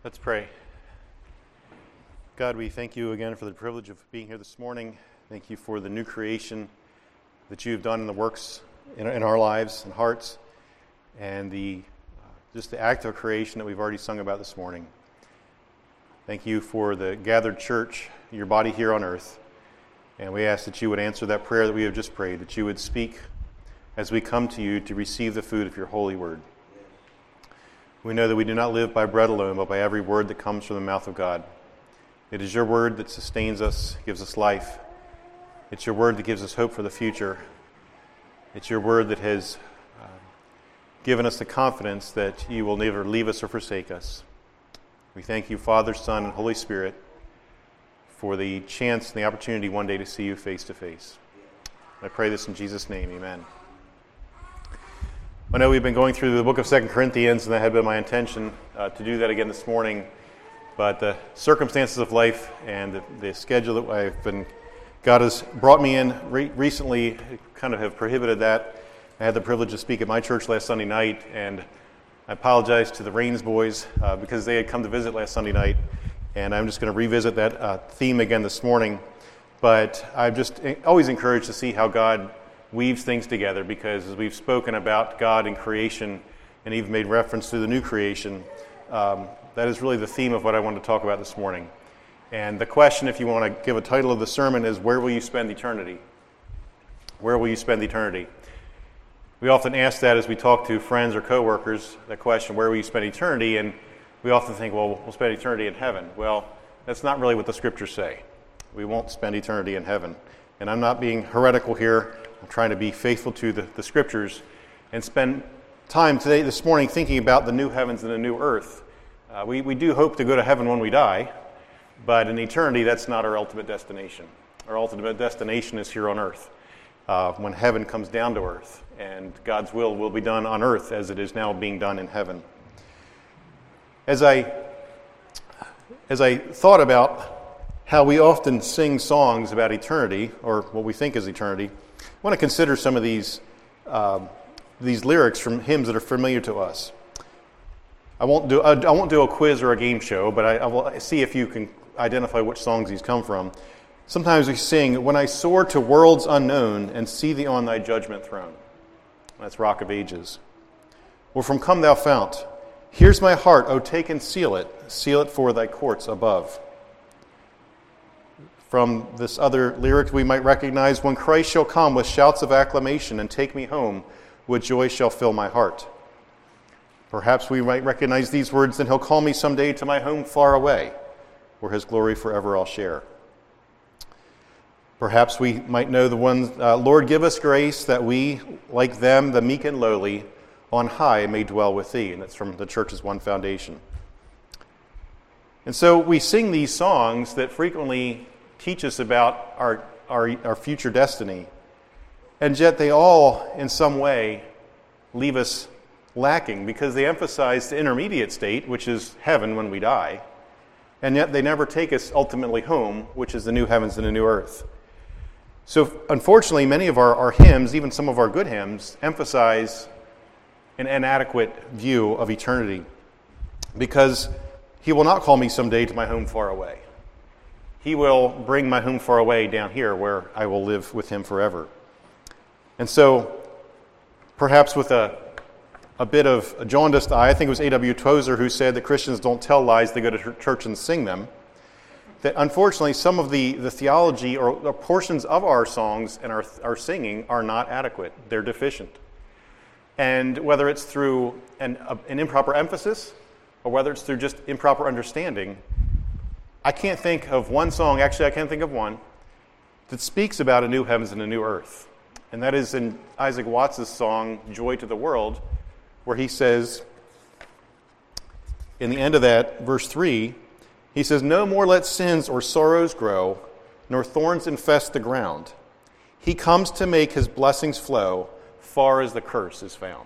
Let's pray. God, we thank you again for the privilege of being here this morning. Thank you for the new creation that you've done in the works in our lives and hearts, and just the act of creation that we've already sung about this morning. Thank you for the gathered church, your body here on earth, and we ask that you would answer that prayer that we have just prayed, that you would speak as we come to you to receive the food of your holy word. We know that we do not live by bread alone, but by every word that comes from the mouth of God. It is your word that sustains us, gives us life. It's your word that gives us hope for the future. It's your word that has given us the confidence that you will never leave us or forsake us. We thank you, Father, Son, and Holy Spirit, for the chance and the opportunity one day to see you face to face. I pray this in Jesus' name, amen. I know we've been going through the book of 2 Corinthians, and that had been my intention to do that again this morning. But the circumstances of life and the schedule that God has brought me in recently kind of have prohibited that. I had the privilege to speak at my church last Sunday night, and I apologize to the Rains boys because they had come to visit last Sunday night, and I'm just going to revisit that theme again this morning. But I'm just always encouraged to see how God weaves things together, because as we've spoken about God and creation and even made reference to the new creation, that is really the theme of what I want to talk about this morning. And the question, if you want to give a title of the sermon, is where will you spend eternity? Where will you spend eternity? We often ask that as we talk to friends or coworkers, that question, where will you spend eternity? And we often think, well, we'll spend eternity in heaven. Well, that's not really what the scriptures say. We won't spend eternity in heaven. And I'm not being heretical here. I'm trying to be faithful to the scriptures and spend time this morning thinking about the new heavens and the new earth. We do hope to go to heaven when we die, but in eternity, that's not our ultimate destination. Our ultimate destination is here on earth, when heaven comes down to earth, and God's will be done on earth as it is now being done in heaven. As I thought about how we often sing songs about eternity, or what we think is eternity, I want to consider some of these lyrics from hymns that are familiar to us. I won't do a quiz or a game show, but I will see if you can identify which songs these come from. Sometimes we sing, "When I soar to worlds unknown and see thee on thy judgment throne." That's Rock of Ages. Or from "Come Thou Fount," "Here's my heart, O take and seal it for thy courts above." From this other lyric we might recognize, "When Christ shall come with shouts of acclamation and take me home, with joy shall fill my heart." Perhaps we might recognize these words, "Then he'll call me someday to my home far away, where his glory forever I'll share." Perhaps we might know the ones, "Lord, give us grace that we, like them, the meek and lowly, on high may dwell with thee." And that's from the church's One Foundation. And so we sing these songs that frequently teach us about our future destiny, and yet they all, in some way, leave us lacking, because they emphasize the intermediate state, which is heaven when we die, and yet they never take us ultimately home, which is the new heavens and the new earth. So unfortunately, many of our hymns, even some of our good hymns, emphasize an inadequate view of eternity, because he will not call me someday to my home far away. He will bring my home far away down here, where I will live with him forever. And so, perhaps with a bit of a jaundiced eye, I think it was A.W. Tozer who said that Christians don't tell lies, they go to church and sing them. That unfortunately, some of the theology or portions of our songs and our singing are not adequate. They're deficient. And whether it's through an improper emphasis or whether it's through just improper understanding, I can't think of one song, actually I can think of one, that speaks about a new heavens and a new earth. And that is in Isaac Watts' song, "Joy to the World," where he says, in the end of that, verse 3, he says, "No more let sins or sorrows grow, nor thorns infest the ground. He comes to make his blessings flow, far as the curse is found."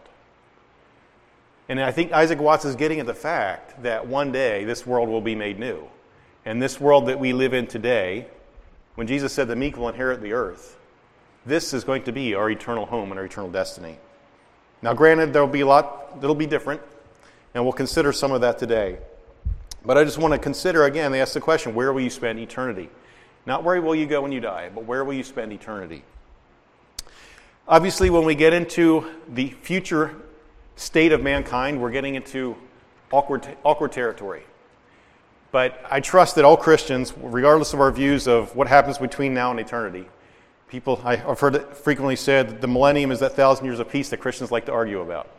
And I think Isaac Watts is getting at the fact that one day this world will be made new. And this world that we live in today, when Jesus said the meek will inherit the earth, this is going to be our eternal home and our eternal destiny. Now granted, there'll be a lot that'll be different, and we'll consider some of that today. But I just want to consider, again, they ask the question, where will you spend eternity? Not where will you go when you die, but where will you spend eternity? Obviously, when we get into the future state of mankind, we're getting into awkward territory. But I trust that all Christians, regardless of our views of what happens between now and eternity, I've heard it frequently said that the millennium is that 1,000 years of peace that Christians like to argue about.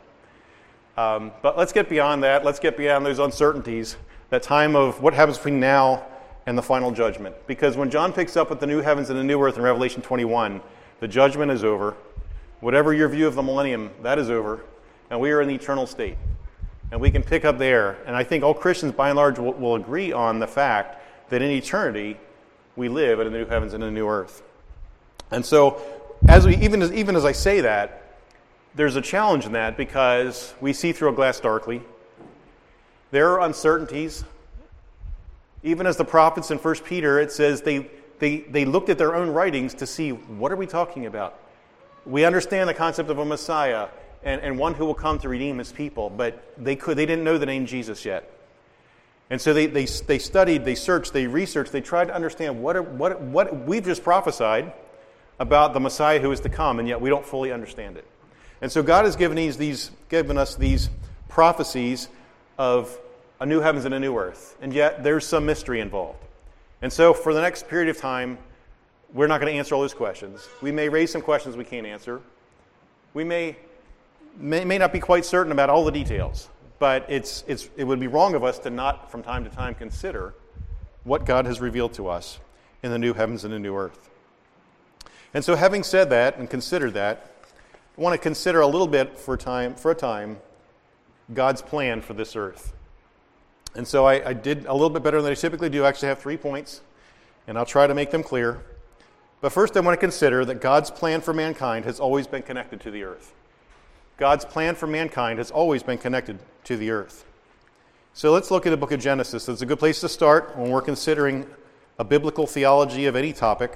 But let's get beyond that. Let's get beyond those uncertainties, that time of what happens between now and the final judgment. Because when John picks up with the new heavens and the new earth in Revelation 21, the judgment is over. Whatever your view of the millennium, that is over. And we are in the eternal state. And we can pick up there. And I think all Christians, by and large, will agree on the fact that in eternity, we live in the new heavens and a new earth. And so, even as I say that, there's a challenge in that because we see through a glass darkly. There are uncertainties. Even as the prophets in 1 Peter, it says they looked at their own writings to see, what are we talking about? We understand the concept of a Messiah and one who will come to redeem his people, but they didn't know the name Jesus yet. And so they studied, they searched, they researched, they tried to understand what we've just prophesied about the Messiah who is to come, and yet we don't fully understand it. And so God has given us these prophecies of a new heavens and a new earth, and yet there's some mystery involved. And so for the next period of time, we're not going to answer all those questions. We may raise some questions we can't answer. We may not be quite certain about all the details, but it would be wrong of us to not, from time to time, consider what God has revealed to us in the new heavens and the new earth. And so having said that and considered that, I want to consider a little bit for a time God's plan for this earth. And so I did a little bit better than I typically do. I actually have 3 points, and I'll try to make them clear. But first I want to consider that God's plan for mankind has always been connected to the earth. God's plan for mankind has always been connected to the earth. So let's look at the book of Genesis. It's a good place to start when we're considering a biblical theology of any topic.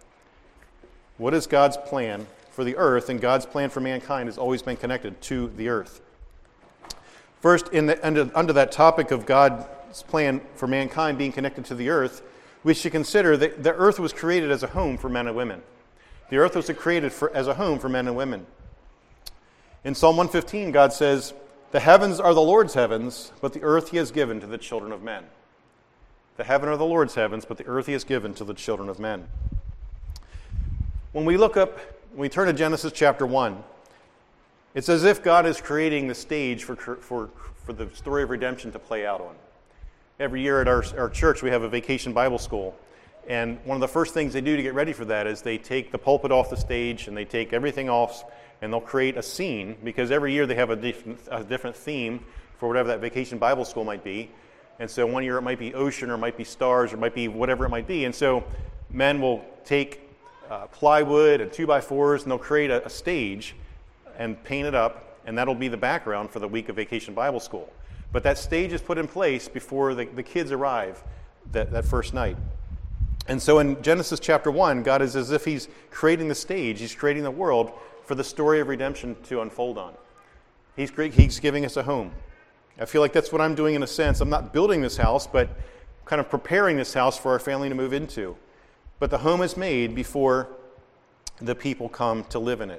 What is God's plan for the earth? And God's plan for mankind has always been connected to the earth. First, under that topic of God's plan for mankind being connected to the earth, we should consider that the earth was created as a home for men and women. The earth was created as a home for men and women. In Psalm 115, God says, "The heavens are the Lord's heavens, but the earth he has given to the children of men." The heaven are the Lord's heavens, but the earth he has given to the children of men. When we turn to Genesis chapter 1, it's as if God is creating the stage for the story of redemption to play out on. Every year at our church, we have a vacation Bible school. And one of the first things they do to get ready for that is they take the pulpit off the stage and they take everything off and they'll create a scene, because every year they have a different theme for whatever that vacation Bible school might be. And so one year it might be ocean, or it might be stars, or it might be whatever it might be. And so men will take plywood and 2x4s and they'll create a stage and paint it up, and that'll be the background for the week of Vacation Bible School. But that stage is put in place before the kids arrive that first night. And so in Genesis chapter 1, God is as if he's creating the stage, he's creating the world for the story of redemption to unfold on. He's giving us a home. I feel like that's what I'm doing in a sense. I'm not building this house, but kind of preparing this house for our family to move into. But the home is made before the people come to live in it.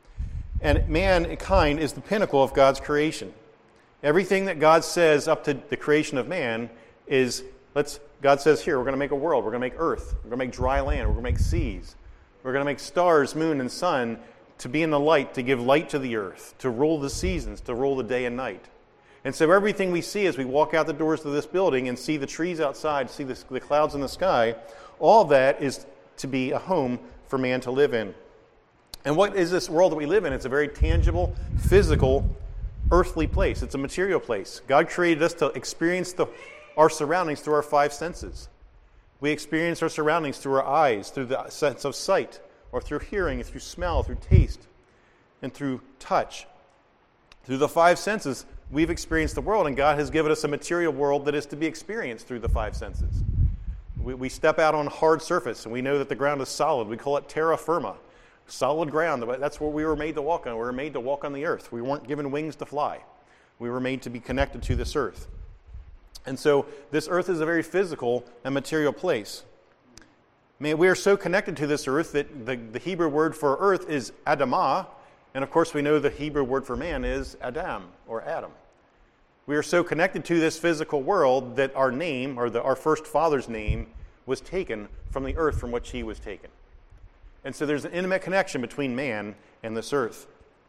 And mankind is the pinnacle of God's creation. Everything that God says up to the creation of man is, God says here, we're going to make a world, we're going to make earth, we're going to make dry land, we're going to make seas, we're going to make stars, moon, and sun to be in the light, to give light to the earth, to rule the seasons, to rule the day and night. And so everything we see as we walk out the doors of this building and see the trees outside, see the clouds in the sky, all that is to be a home for man to live in. And what is this world that we live in? It's a very tangible, physical, earthly place. It's a material place. God created us to experience our surroundings through our 5 senses. We experience our surroundings through our eyes, through the sense of sight, or through hearing, through smell, through taste, and through touch. Through the 5 senses, we've experienced the world, and God has given us a material world that is to be experienced through the 5 senses. We step out on a hard surface, and we know that the ground is solid. We call it terra firma, solid ground. That's what we were made to walk on. We were made to walk on the earth. We weren't given wings to fly. We were made to be connected to this earth. And so this earth is a very physical and material place. Man, we are so connected to this earth that the Hebrew word for earth is Adamah, and of course we know the Hebrew word for man is Adam, or Adam. We are so connected to this physical world that our name, or our first father's name, was taken from the earth from which he was taken. And so there's an intimate connection between man and this earth.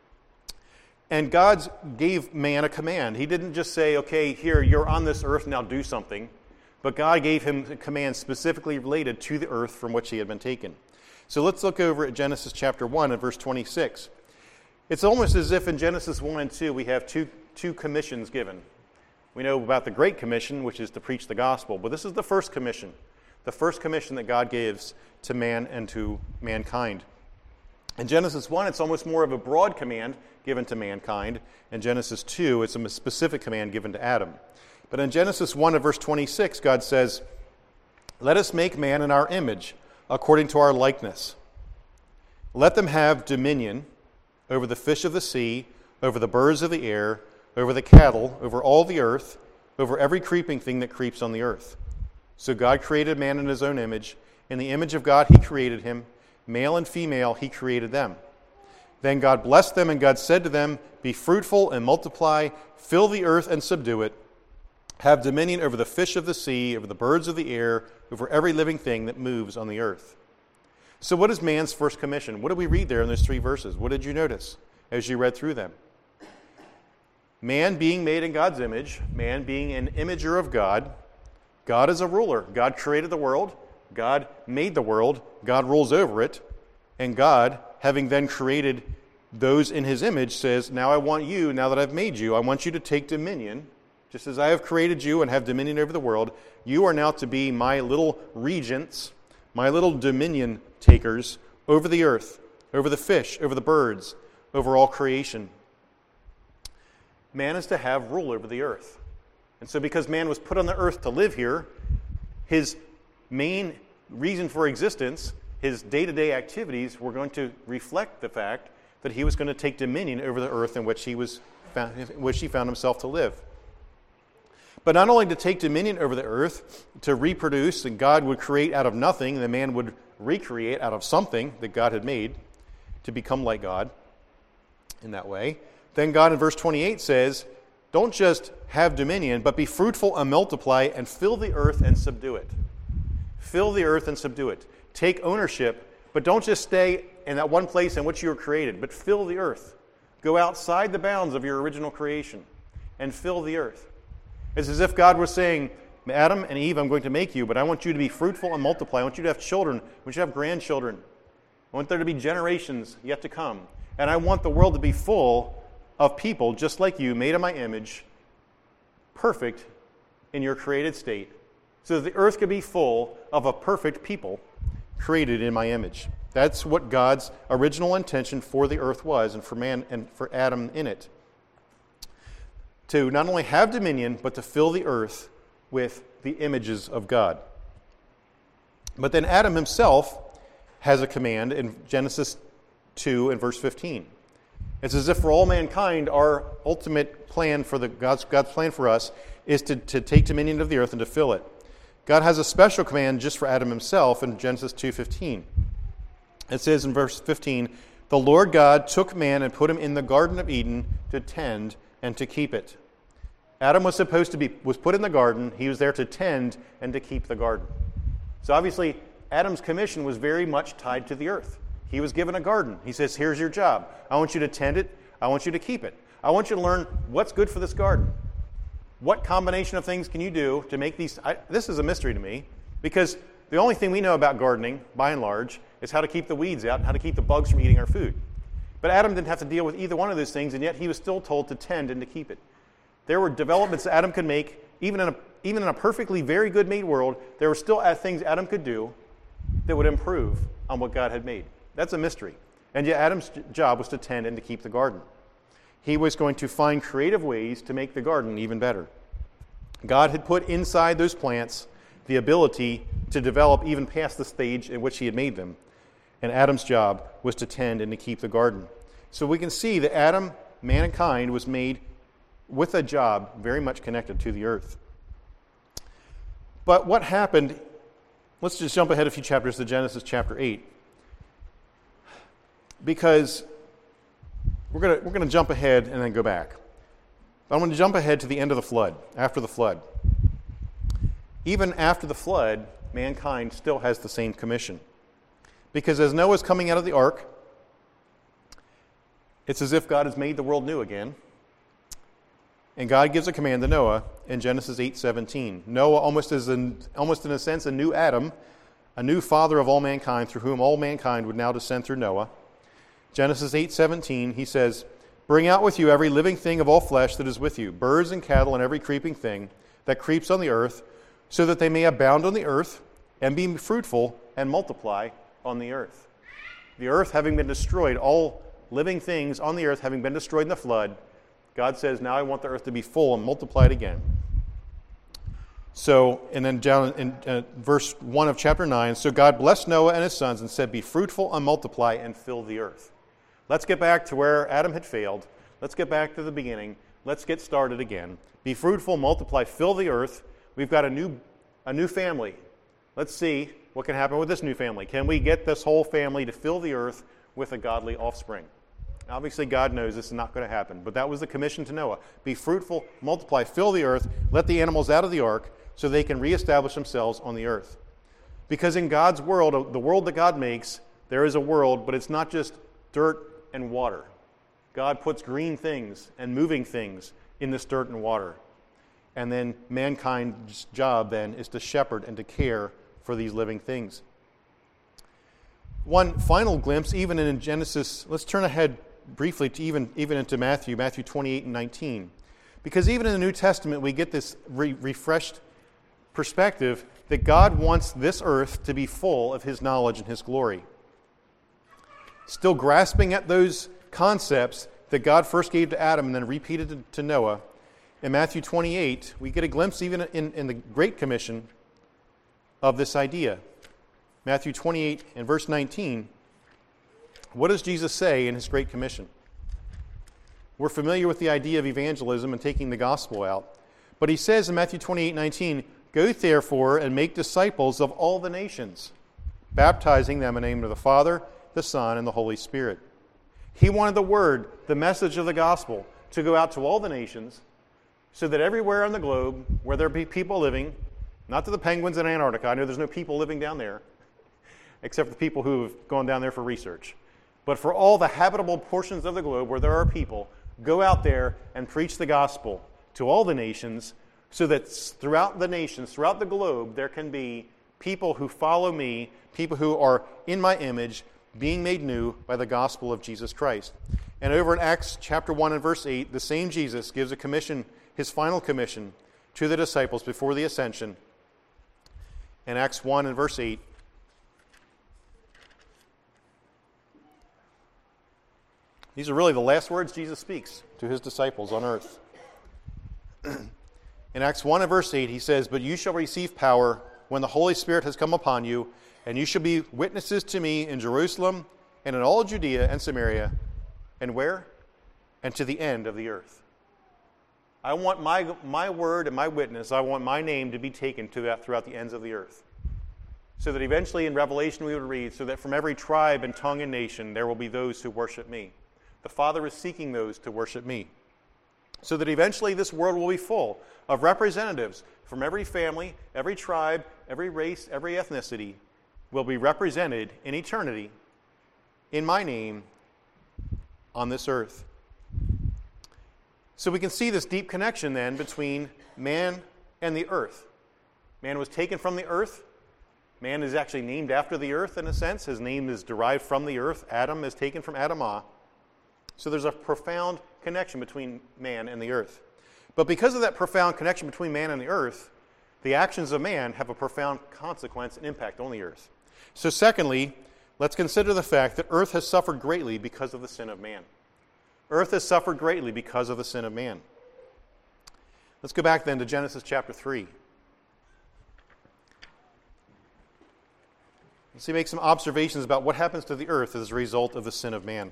And God gave man a command. He didn't just say, okay, here, you're on this earth, now do something. But God gave him a command specifically related to the earth from which he had been taken. So let's look over at Genesis chapter 1 and verse 26. It's almost as if in Genesis 1 and 2 we have two commissions given. We know about the Great Commission, which is to preach the gospel, but this is the first commission that God gives to man and to mankind. In Genesis 1, it's almost more of a broad command given to mankind. In Genesis 2, it's a specific command given to Adam. But in Genesis 1 and verse 26, God says, "Let us make man in our image, according to our likeness. Let them have dominion over the fish of the sea, over the birds of the air, over the cattle, over all the earth, over every creeping thing that creeps on the earth." So God created man in his own image. In the image of God he created him. Male and female he created them. Then God blessed them, and God said to them, "Be fruitful and multiply, fill the earth and subdue it. Have dominion over the fish of the sea, over the birds of the air, over every living thing that moves on the earth." So what is man's first commission? What did we read there in those 3 verses? What did you notice as you read through them? Man being made in God's image, man being an imager of God. God is a ruler. God created the world. God made the world. God rules over it. And God, having then created those in his image, says, now I want you, now that I've made you, I want you to take dominion. Just as I have created you and have dominion over the world, you are now to be my little regents, my little dominion takers over the earth, over the fish, over the birds, over all creation. Man is to have rule over the earth. And so because man was put on the earth to live here, his main reason for existence, his day-to-day activities, were going to reflect the fact that he was going to take dominion over the earth in which he found himself to live. But not only to take dominion over the earth, to reproduce, and God would create out of nothing, and the man would recreate out of something that God had made to become like God in that way. Then God in verse 28 says, don't just have dominion, but be fruitful and multiply and fill the earth and subdue it. Fill the earth and subdue it. Take ownership, but don't just stay in that one place in which you were created, but fill the earth. Go outside the bounds of your original creation and fill the earth. It's as if God was saying, Adam and Eve, I'm going to make you, but I want you to be fruitful and multiply. I want you to have children. I want you to have grandchildren. I want there to be generations yet to come. And I want the world to be full of people just like you, made in my image, perfect in your created state, so that the earth could be full of a perfect people created in my image. That's what God's original intention for the earth was, and for man and for Adam in it. To not only have dominion, but to fill the earth with the images of God. But then Adam himself has a command in Genesis 2 and verse 15. It's as if for all mankind, our ultimate plan for God's plan for us is to take dominion of the earth and to fill it. God has a special command just for Adam himself in Genesis 2:15. It says in verse 15, the Lord God took man and put him in the Garden of Eden to tend and to keep it. Adam was put in the garden. He was there to tend and to keep the garden. So obviously, Adam's commission was very much tied to the earth. He was given a garden. He says, here's your job. I want you to tend it. I want you to keep it. I want you to learn what's good for this garden. What combination of things can you do to make these... This is a mystery to me, because the only thing we know about gardening, by and large, is how to keep the weeds out and how to keep the bugs from eating our food. But Adam didn't have to deal with either one of those things, and yet he was still told to tend and to keep it. There were developments that Adam could make, even in a perfectly very good made world, there were still things Adam could do that would improve on what God had made. That's a mystery. And yet Adam's job was to tend and to keep the garden. He was going to find creative ways to make the garden even better. God had put inside those plants the ability to develop even past the stage in which he had made them. And Adam's job was to tend and to keep the garden. So we can see that Adam, mankind, was made with a job very much connected to the earth. But what happened, let's just jump ahead a few chapters to Genesis chapter 8. Because we're going to jump ahead and then go back. I'm going to jump ahead to the end of the flood, after the flood. Even after the flood, mankind still has the same commission. Because as Noah's coming out of the ark, it's as if God has made the world new again. And God gives a command to Noah in Genesis 8:17. Noah, almost in a sense, a new Adam, a new father of all mankind, through whom all mankind would now descend through Noah. Genesis 8:17, he says, "Bring out with you every living thing of all flesh that is with you, birds and cattle and every creeping thing that creeps on the earth, so that they may abound on the earth and be fruitful and multiply on the earth." The earth having been destroyed, all living things on the earth having been destroyed in the flood, God says, now I want the earth to be full and multiplied again. So, and then down in verse 1 of chapter 9, so God blessed Noah and his sons and said, "Be fruitful and multiply and fill the earth." Let's get back to where Adam had failed. Let's get back to the beginning. Let's get started again. Be fruitful, multiply, fill the earth. We've got a new family. Let's see what can happen with this new family. Can we get this whole family to fill the earth with a godly offspring? Obviously, God knows this is not going to happen, but that was the commission to Noah. Be fruitful, multiply, fill the earth, let the animals out of the ark so they can reestablish themselves on the earth. Because in God's world, the world that God makes, there is a world, but it's not just dirt and water. God puts green things and moving things in this dirt and water. And then mankind's job then is to shepherd and to care for these living things. One final glimpse, even in Genesis, let's turn ahead briefly to even into Matthew 28 and 19. Because even in the New Testament, we get this refreshed perspective that God wants this earth to be full of His knowledge and His glory. Still grasping at those concepts that God first gave to Adam and then repeated to Noah, in Matthew 28, we get a glimpse even in the Great Commission of this idea. Matthew 28 and verse 19, what does Jesus say in His Great Commission? We're familiar with the idea of evangelism and taking the gospel out. But He says in Matthew 28:19, "Go therefore and make disciples of all the nations, baptizing them in the name of the Father, the Son, and the Holy Spirit." He wanted the word, the message of the gospel, to go out to all the nations, so that everywhere on the globe where there be people living, not to the penguins in Antarctica, I know there's no people living down there, except for the people who have gone down there for research, but for all the habitable portions of the globe where there are people, go out there and preach the gospel to all the nations, so that throughout the nations, throughout the globe, there can be people who follow me, people who are in my image, being made new by the gospel of Jesus Christ. And over in Acts chapter 1 and verse 8, the same Jesus gives a commission, His final commission, to the disciples before the ascension. In Acts 1 and verse 8, these are really the last words Jesus speaks to His disciples on earth. In Acts 1 and verse 8, He says, "But you shall receive power when the Holy Spirit has come upon you, and you shall be witnesses to me in Jerusalem and in all Judea and Samaria." And where? And to the end of the earth. I want my word and my witness, I want my name to be taken to that throughout the ends of the earth. So that eventually in Revelation we would read, so that from every tribe and tongue and nation there will be those who worship me. The Father is seeking those to worship me. So that eventually this world will be full of representatives from every family, every tribe, every race, every ethnicity will be represented in eternity in my name on this earth. So we can see this deep connection then between man and the earth. Man was taken from the earth. Man is actually named after the earth in a sense. His name is derived from the earth. Adam is taken from Adamah. So there's a profound connection between man and the earth. But because of that profound connection between man and the earth, the actions of man have a profound consequence and impact on the earth. So secondly, let's consider the fact that earth has suffered greatly because of the sin of man. Earth has suffered greatly because of the sin of man. Let's go back then to Genesis chapter 3. Let's make some observations about what happens to the earth as a result of the sin of man.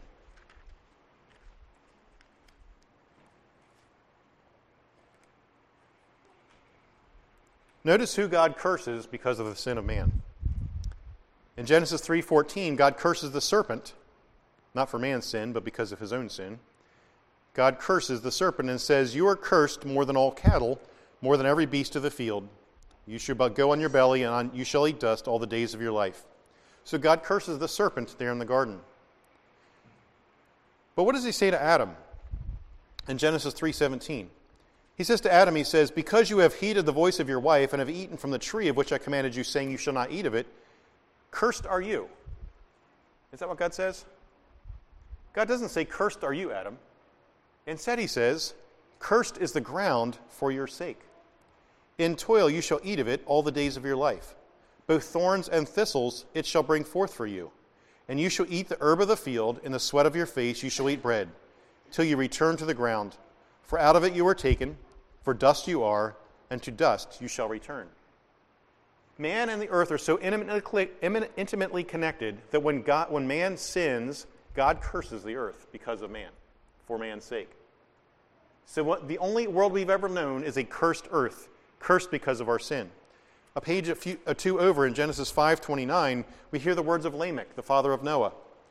Notice who God curses because of the sin of man. In Genesis 3:14, God curses the serpent, not for man's sin, but because of his own sin. God curses the serpent and says, "You are cursed more than all cattle, more than every beast of the field. You shall but go on your belly, and you shall eat dust all the days of your life." So God curses the serpent there in the garden. But what does he say to Adam in Genesis 3:17? He says to Adam, he says, "Because you have heeded the voice of your wife and have eaten from the tree of which I commanded you, saying you shall not eat of it, cursed are you." Is that what God says? God doesn't say, "Cursed are you, Adam." Instead, he says, "Cursed is the ground for your sake. In toil you shall eat of it all the days of your life. Both thorns and thistles it shall bring forth for you. And you shall eat the herb of the field, in the sweat of your face you shall eat bread, till you return to the ground. For out of it you were taken, for dust you are, and to dust you shall return." Man and the earth are so intimately connected that when man sins, God curses the earth because of man, for man's sake. So the only world we've ever known is a cursed earth, cursed because of our sin. A page or two over in Genesis 5:29, we hear the words of Lamech, the father of Noah.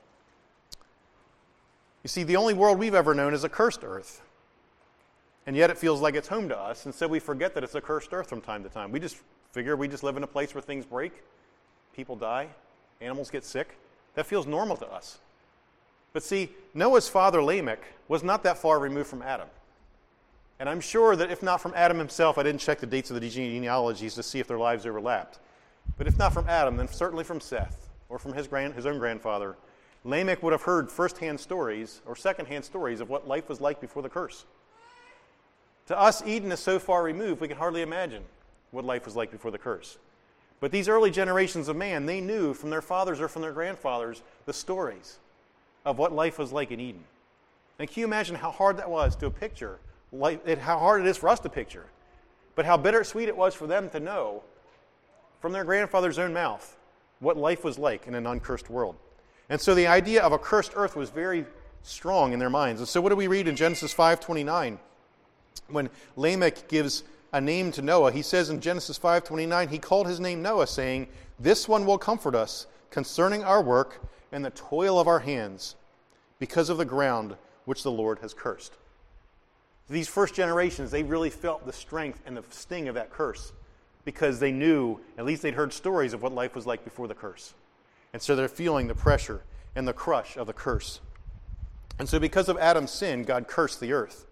You see, the only world we've ever known is a cursed earth. And yet it feels like it's home to us, and so we forget that it's a cursed earth from time to time. We just figure we just live in a place where things break, people die, animals get sick. That feels normal to us. But see, Noah's father Lamech was not that far removed from Adam. And I'm sure that if not from Adam himself, I didn't check the dates of the genealogies to see if their lives overlapped. But if not from Adam, then certainly from Seth, or from his own grandfather, Lamech would have heard first-hand stories or second-hand stories of what life was like before the curse. To us, Eden is so far removed, we can hardly imagine what life was like before the curse. But these early generations of man, they knew from their fathers or from their grandfathers the stories of what life was like in Eden. And can you imagine how hard that was to picture, how hard it is for us to picture, but how bittersweet it was for them to know from their grandfather's own mouth what life was like in an uncursed world. And so the idea of a cursed earth was very strong in their minds. And so what do we read in Genesis 5:29? When Lamech gives a name to Noah, he says in Genesis 5:29, he called his name Noah, saying, "This one will comfort us concerning our work and the toil of our hands, because of the ground which the Lord has cursed." These first generations, they really felt the strength and the sting of that curse, because they knew, at least they'd heard stories of what life was like before the curse. And so they're feeling the pressure and the crush of the curse. And so because of Adam's sin, God cursed the earth.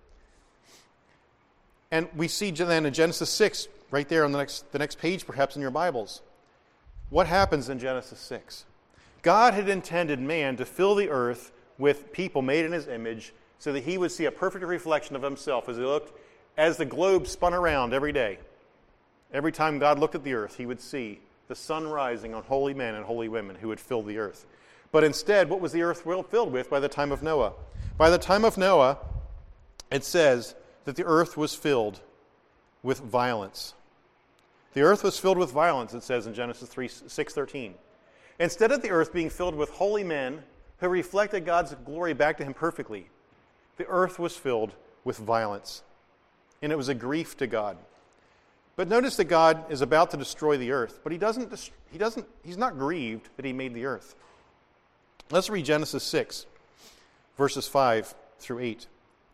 And we see then in Genesis 6, right there on the next page perhaps in your Bibles, what happens in Genesis 6? God had intended man to fill the earth with people made in his image so that he would see a perfect reflection of himself as the globe spun around every day. Every time God looked at the earth, he would see the sun rising on holy men and holy women who would fill the earth. But instead, what was the earth filled with by the time of Noah? By the time of Noah, it says that the earth was filled with violence. The earth was filled with violence, it says in Genesis 6:13. Instead of the earth being filled with holy men who reflected God's glory back to him perfectly, the earth was filled with violence. And it was a grief to God. But notice that God is about to destroy the earth, but he's not grieved that he made the earth. Let's read Genesis 6, verses 5 through 8.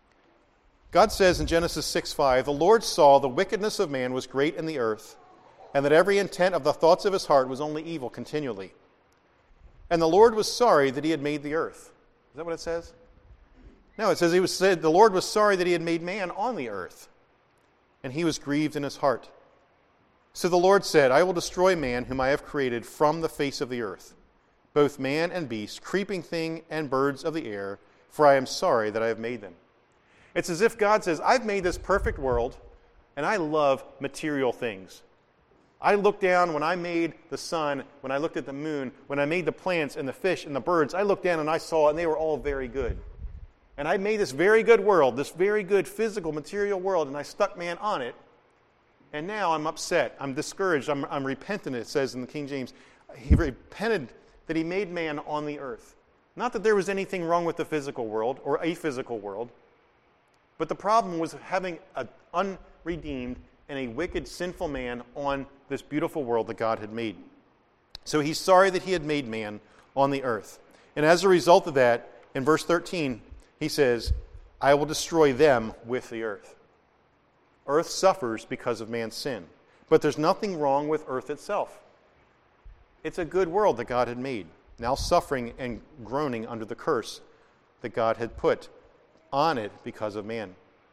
God says in Genesis 6:5, "The Lord saw the wickedness of man was great in the earth, and that every intent of the thoughts of his heart was only evil continually. And the Lord was sorry that he had made the earth." Is that what it says? No, it says the Lord was sorry that he had made man on the earth, and he was grieved in his heart. So the Lord said, "I will destroy man whom I have created from the face of the earth, both man and beast, creeping thing and birds of the air, for I am sorry that I have made them." It's as if God says, I've made this perfect world, and I love material things. I looked down when I made the sun, when I looked at the moon, when I made the plants and the fish and the birds, I looked down and I saw, and they were all very good. And I made this very good world, this very good physical, material world, and I stuck man on it, and now I'm upset, I'm discouraged, I'm repentant, it says in the King James. He repented that he made man on the earth. Not that there was anything wrong with the physical world or a physical world, but the problem was having an unredeemed, and a wicked, sinful man on this beautiful world that God had made. So he's sorry that he had made man on the earth. And as a result of that, in verse 13, he says, I will destroy them with the earth. Earth suffers because of man's sin. But there's nothing wrong with earth itself. It's a good world that God had made, now suffering and groaning under the curse that God had put on it because of man.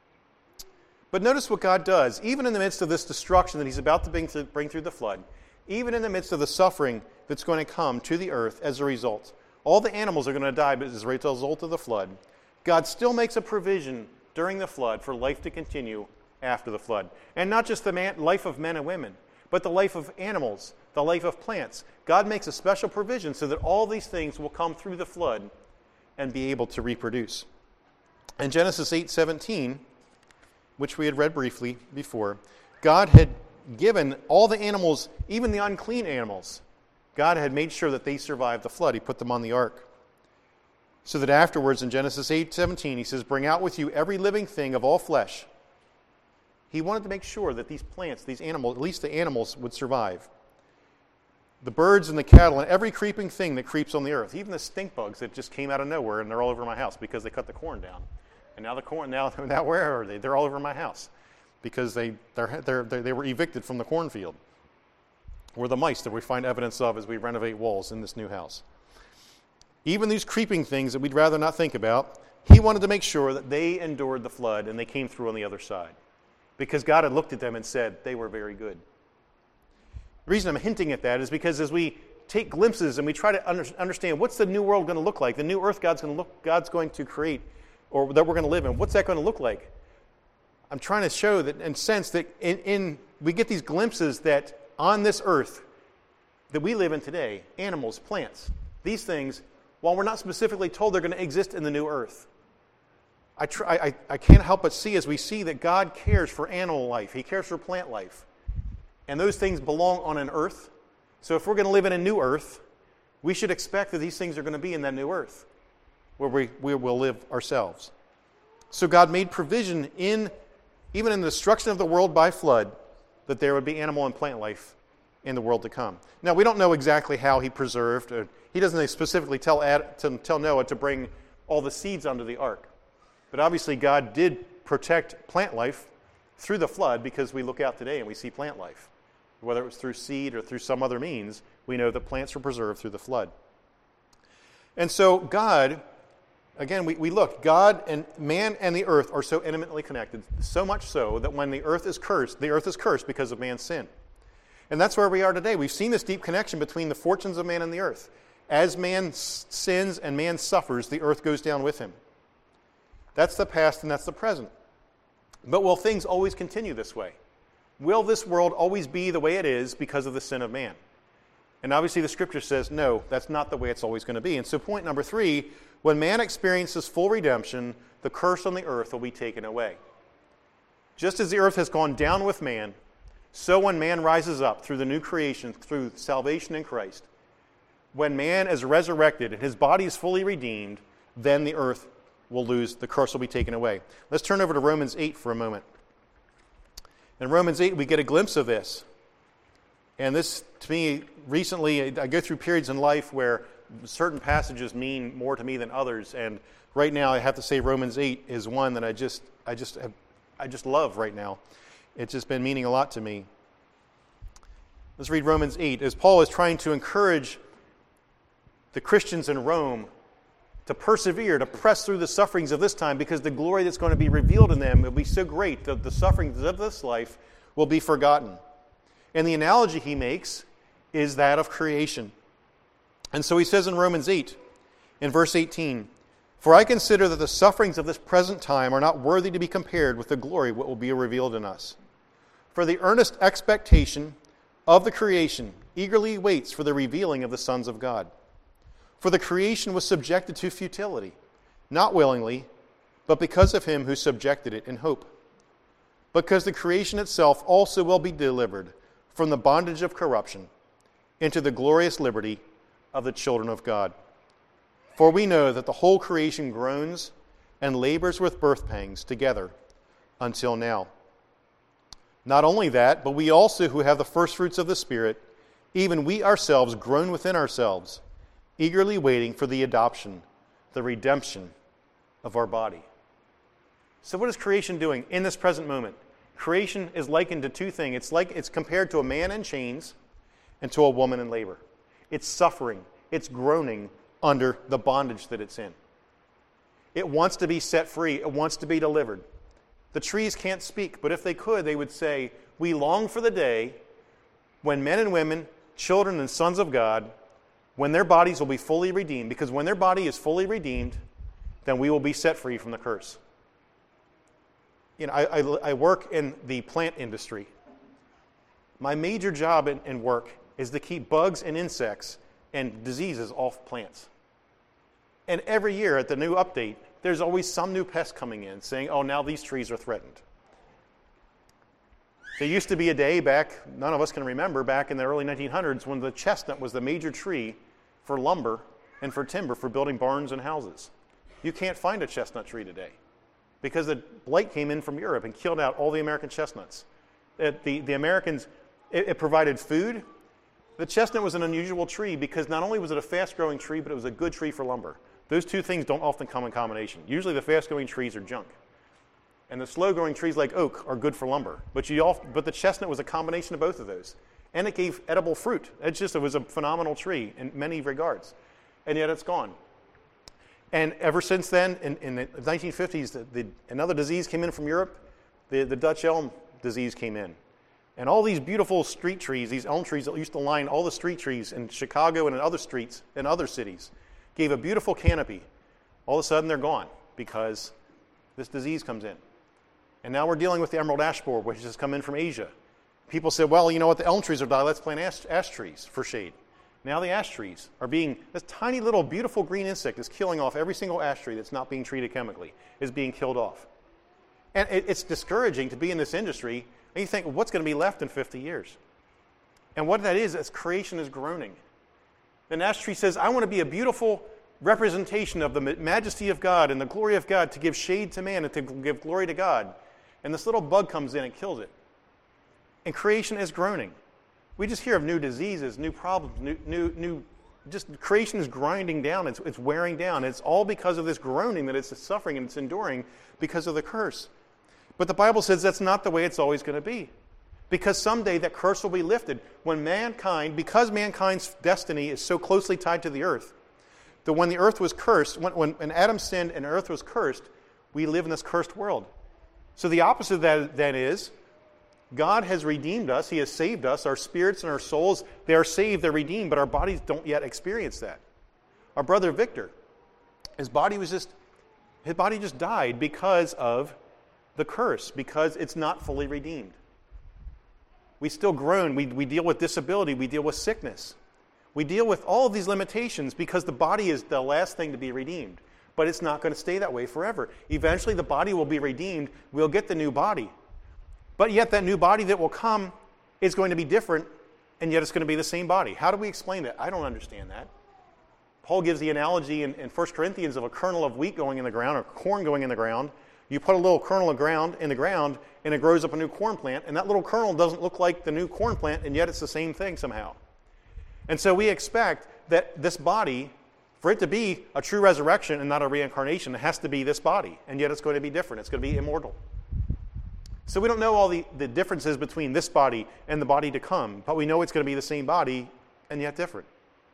But notice what God does, even in the midst of this destruction that he's about to bring through the flood, even in the midst of the suffering that's going to come to the earth as a result. All the animals are going to die as a result of the flood. God still makes a provision during the flood for life to continue after the flood. And not just the life of men and women, but the life of animals, the life of plants. God makes a special provision so that all these things will come through the flood and be able to reproduce. In Genesis 8:17, which we had read briefly before, God had given all the animals, even the unclean animals, God had made sure that they survived the flood. He put them on the ark. So that afterwards in Genesis 8:17, he says, bring out with you every living thing of all flesh. He wanted to make sure that these plants, these animals, at least the animals, would survive. The birds and the cattle and every creeping thing that creeps on the earth, even the stink bugs that just came out of nowhere and they're all over my house because they cut the corn down. And now where are they? They're all over my house because they were evicted from the cornfield. Or the mice that we find evidence of as we renovate walls in this new house. Even these creeping things that we'd rather not think about, he wanted to make sure that they endured the flood and they came through on the other side. Because God had looked at them and said they were very good. The reason I'm hinting at that is because as we take glimpses and we try to understand what's the new world going to look like, the new earth God's going to create, or that we're going to live in, what's that going to look like? I'm trying to show that and sense that we get these glimpses that on this earth that we live in today, animals, plants, these things, while we're not specifically told they're going to exist in the new earth, I can't help but see as we see that God cares for animal life. He cares for plant life. And those things belong on an earth. So if we're going to live in a new earth, we should expect that these things are going to be in that new earth where we will live ourselves. So God made provision even in the destruction of the world by flood, that there would be animal and plant life in the world to come. Now, we don't know exactly how he preserved. He doesn't specifically tell Noah to bring all the seeds onto the ark. But obviously, God did protect plant life through the flood because we look out today and we see plant life. Whether it was through seed or through some other means, we know that plants were preserved through the flood. And so God, again, we look, God and man and the earth are so intimately connected, so much so that when the earth is cursed because of man's sin. And that's where we are today. We've seen this deep connection between the fortunes of man and the earth. As man sins and man suffers, the earth goes down with him. That's the past and that's the present. But will things always continue this way? Will this world always be the way it is because of the sin of man? And obviously the scripture says, no, that's not the way it's always going to be. And so point number 3, when man experiences full redemption, the curse on the earth will be taken away. Just as the earth has gone down with man, so when man rises up through the new creation, through salvation in Christ, when man is resurrected and his body is fully redeemed, then the earth will lose, the curse will be taken away. Let's turn over to Romans 8 for a moment. In Romans 8, we get a glimpse of this. And this, to me, recently, I go through periods in life where certain passages mean more to me than others. And right now, I have to say Romans 8 is one that I just love right now. It's just been meaning a lot to me. Let's read Romans 8. As Paul is trying to encourage the Christians in Rome to persevere, to press through the sufferings of this time, because the glory that's going to be revealed in them will be so great that the sufferings of this life will be forgotten. And the analogy he makes is that of creation. And so he says in Romans 8, in verse 18, "For I consider that the sufferings of this present time are not worthy to be compared with the glory what will be revealed in us. For the earnest expectation of the creation eagerly waits for the revealing of the sons of God. For the creation was subjected to futility, not willingly, but because of him who subjected it in hope. Because the creation itself also will be delivered from the bondage of corruption into the glorious liberty of the children of God. For we know that the whole creation groans and labors with birth pangs together until now. Not only that, but we also who have the first fruits of the Spirit, even we ourselves groan within ourselves, eagerly waiting for the adoption, the redemption of our body. So what is creation doing in this present moment? Creation is likened to two things. It's compared to a man in chains and to a woman in labor. It's suffering. It's groaning under the bondage that it's in. It wants to be set free. It wants to be delivered. The trees can't speak, but if they could, they would say, we long for the day when men and women, children and sons of God, when their bodies will be fully redeemed, because when their body is fully redeemed, then we will be set free from the curse. You know, I work in the plant industry. My major job in work is to keep bugs and insects and diseases off plants. And every year at the new update, there's always some new pest coming in saying, oh, now these trees are threatened. There used to be a day back, none of us can remember, back in the early 1900s when the chestnut was the major tree for lumber and for timber for building barns and houses. You can't find a chestnut tree today because the blight came in from Europe and killed out all the American chestnuts. The Americans, it provided food. The chestnut was an unusual tree because not only was it a fast-growing tree, but it was a good tree for lumber. Those two things don't often come in combination. Usually the fast-growing trees are junk. And the slow-growing trees like oak are good for lumber. But the chestnut was a combination of both of those. And it gave edible fruit. It was a phenomenal tree in many regards. And yet it's gone. And ever since then, in the 1950s, another disease came in from Europe. The Dutch elm disease came in. And all these beautiful street trees, these elm trees that used to line all the street trees in Chicago and in other streets in other cities, gave a beautiful canopy. All of a sudden, they're gone because this disease comes in. And now we're dealing with the emerald ash borer, which has come in from Asia. People said, well, you know what, the elm trees are dying, let's plant ash trees for shade. Now the ash trees are this tiny little beautiful green insect is killing off every single ash tree that's not being treated chemically, is being killed off. And it's discouraging to be in this industry, and you think, well, what's going to be left in 50 years? And what that is creation is groaning. An ash tree says, I want to be a beautiful representation of the majesty of God and the glory of God, to give shade to man and to give glory to God. And this little bug comes in and kills it. And creation is groaning. We just hear of new diseases, new problems, just creation is grinding down. It's wearing down. It's all because of this groaning that it's suffering and it's enduring because of the curse. But the Bible says that's not the way it's always going to be. Because someday that curse will be lifted when because mankind's destiny is so closely tied to the earth, that when the earth was cursed, when Adam sinned and the earth was cursed, we live in this cursed world. So the opposite of that then is, God has redeemed us. He has saved us. Our spirits and our souls, they are saved, they're redeemed, but our bodies don't yet experience that. Our brother Victor, his body just died because of the curse, because it's not fully redeemed. We still groan. We deal with disability. We deal with sickness. We deal with all of these limitations because the body is the last thing to be redeemed. But it's not going to stay that way forever. Eventually the body will be redeemed. We'll get the new body. But yet that new body that will come is going to be different, and yet it's going to be the same body. How do we explain that? I don't understand that. Paul gives the analogy in 1 Corinthians of a kernel of wheat going in the ground, or corn going in the ground. You put a little kernel of ground in the ground, and it grows up a new corn plant, and that little kernel doesn't look like the new corn plant, and yet it's the same thing somehow. And so we expect that this body, for it to be a true resurrection and not a reincarnation, it has to be this body, and yet it's going to be different. It's going to be immortal. So we don't know all the differences between this body and the body to come, but we know it's going to be the same body and yet different.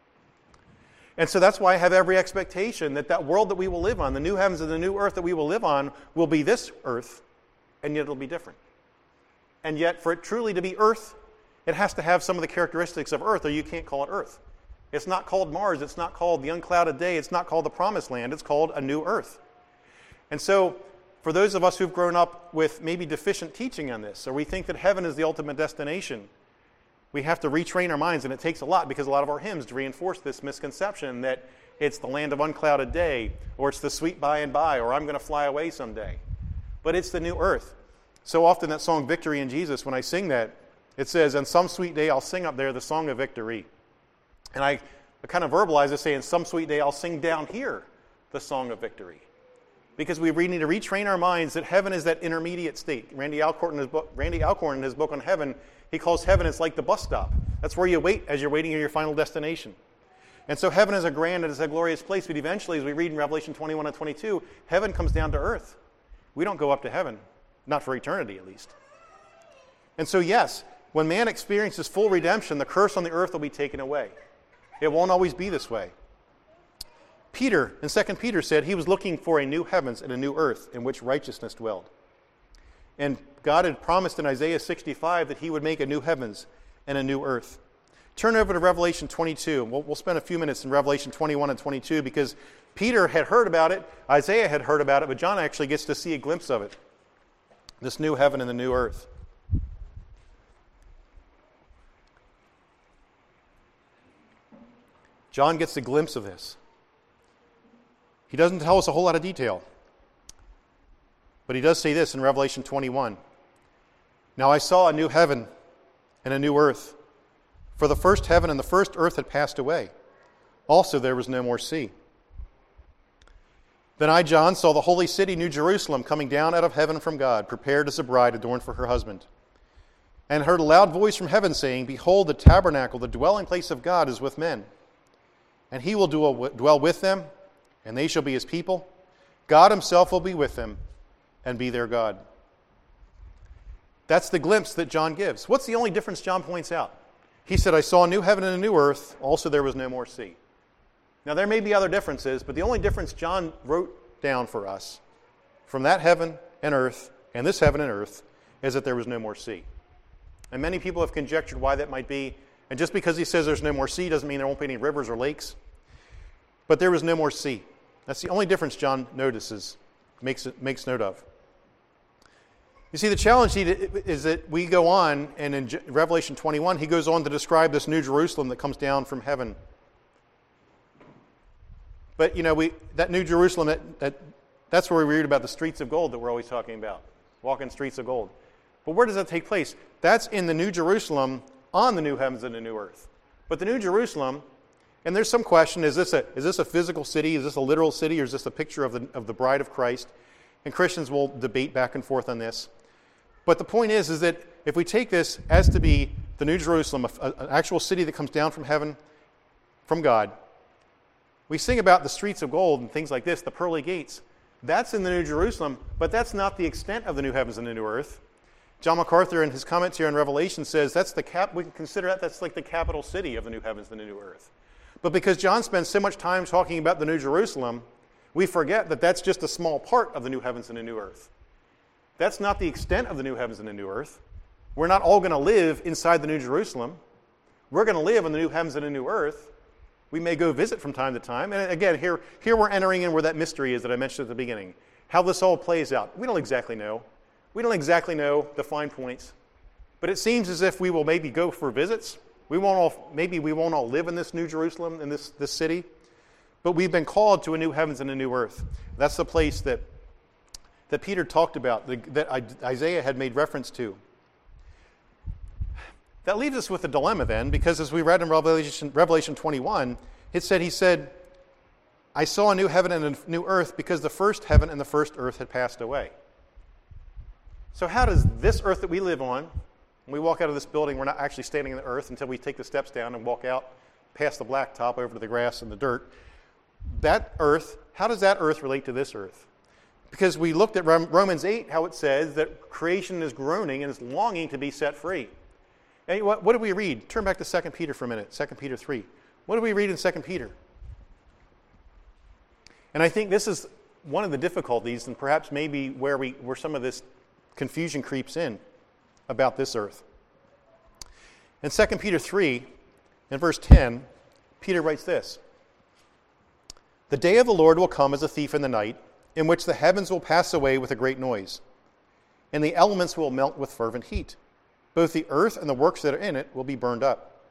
And so that's why I have every expectation that world that we will live on, the new heavens and the new earth that we will live on, will be this earth, and yet it'll be different. And yet for it truly to be earth, it has to have some of the characteristics of earth, or you can't call it earth. It's not called Mars, it's not called the unclouded day, it's not called the promised land, it's called a new earth. And so for those of us who've grown up with maybe deficient teaching on this, or we think that heaven is the ultimate destination, we have to retrain our minds, and it takes a lot because a lot of our hymns reinforce this misconception that it's the land of unclouded day, or it's the sweet by and by, or I'm going to fly away someday. But it's the new earth. So often that song, Victory in Jesus, when I sing that, it says, on some sweet day I'll sing up there the song of victory. And I kind of verbalize it, saying, some sweet day I'll sing down here the song of victory. because we need to retrain our minds that heaven is that intermediate state. Randy Alcorn in his book on heaven, he calls heaven, it's like the bus stop. That's where you wait as you're waiting at your final destination. And so heaven is a grand and it's a glorious place, but eventually, as we read in Revelation 21 and 22, heaven comes down to earth. We don't go up to heaven, not for eternity at least. And so yes, when man experiences full redemption, the curse on the earth will be taken away. It won't always be this way. Peter, in 2 Peter, said he was looking for a new heavens and a new earth in which righteousness dwelled. And God had promised in Isaiah 65 that he would make a new heavens and a new earth. Turn over to Revelation 22. We'll spend a few minutes in Revelation 21 and 22 because Peter had heard about it, Isaiah had heard about it, but John actually gets to see a glimpse of it. This new heaven and the new earth. John gets a glimpse of this. He doesn't tell us a whole lot of detail. But he does say this in Revelation 21. Now I saw a new heaven and a new earth. For the first heaven and the first earth had passed away. Also there was no more sea. Then I, John, saw the holy city, New Jerusalem, coming down out of heaven from God, prepared as a bride adorned for her husband. And heard a loud voice from heaven saying, Behold, the tabernacle, the dwelling place of God, is with men. And he will dwell with them, and they shall be his people. God himself will be with them and be their God. That's the glimpse that John gives. What's the only difference John points out? He said, I saw a new heaven and a new earth. Also there was no more sea. Now there may be other differences, but the only difference John wrote down for us from that heaven and earth and this heaven and earth is that there was no more sea. And many people have conjectured why that might be. And just because he says there's no more sea doesn't mean there won't be any rivers or lakes. But there was no more sea. That's the only difference John notices, makes note of. You see, the challenge is that we go on, and in Revelation 21, he goes on to describe this New Jerusalem that comes down from heaven. But, that New Jerusalem, that's where we read about the streets of gold that we're always talking about, walking streets of gold. But where does that take place? That's in the New Jerusalem on the new heavens and the new earth. But the New Jerusalem, and there's some question, is this a physical city? Is this a literal city? Or is this a picture of the bride of Christ? And Christians will debate back and forth on this. But the point is that if we take this as to be the New Jerusalem, an actual city that comes down from heaven, from God, we sing about the streets of gold and things like this, the pearly gates. That's in the New Jerusalem, but that's not the extent of the new heavens and the new earth. John MacArthur, in his comments here on Revelation, says we can consider that's like the capital city of the new heavens and the new earth. But because John spends so much time talking about the New Jerusalem, we forget that that's just a small part of the new heavens and the new earth. That's not the extent of the new heavens and the new earth. We're not all going to live inside the New Jerusalem. We're going to live in the new heavens and the new earth. We may go visit from time to time. And again, here we're entering in where that mystery is that I mentioned at the beginning. How this all plays out. We don't exactly know. We don't exactly know the fine points. But it seems as if we will maybe go for visits. Maybe we won't all live in this New Jerusalem, in this city. But we've been called to a new heavens and a new earth. That's the place that Peter talked about, that Isaiah had made reference to. That leaves us with a dilemma then, because as we read in Revelation 21, he said, I saw a new heaven and a new earth because the first heaven and the first earth had passed away. So how does this earth that we live on, when we walk out of this building, we're not actually standing on the earth until we take the steps down and walk out past the blacktop over to the grass and the dirt. That earth, how does that earth relate to this earth? Because we looked at Romans 8, how it says that creation is groaning and is longing to be set free. And what did we read? Turn back to 2 Peter for a minute, 2 Peter 3. What do we read in 2 Peter? And I think this is one of the difficulties, and perhaps maybe where some of this confusion creeps in about this earth. In 2 Peter 3, in verse 10, Peter writes this: The day of the Lord will come as a thief in the night, in which the heavens will pass away with a great noise, and the elements will melt with fervent heat. Both the earth and the works that are in it will be burned up.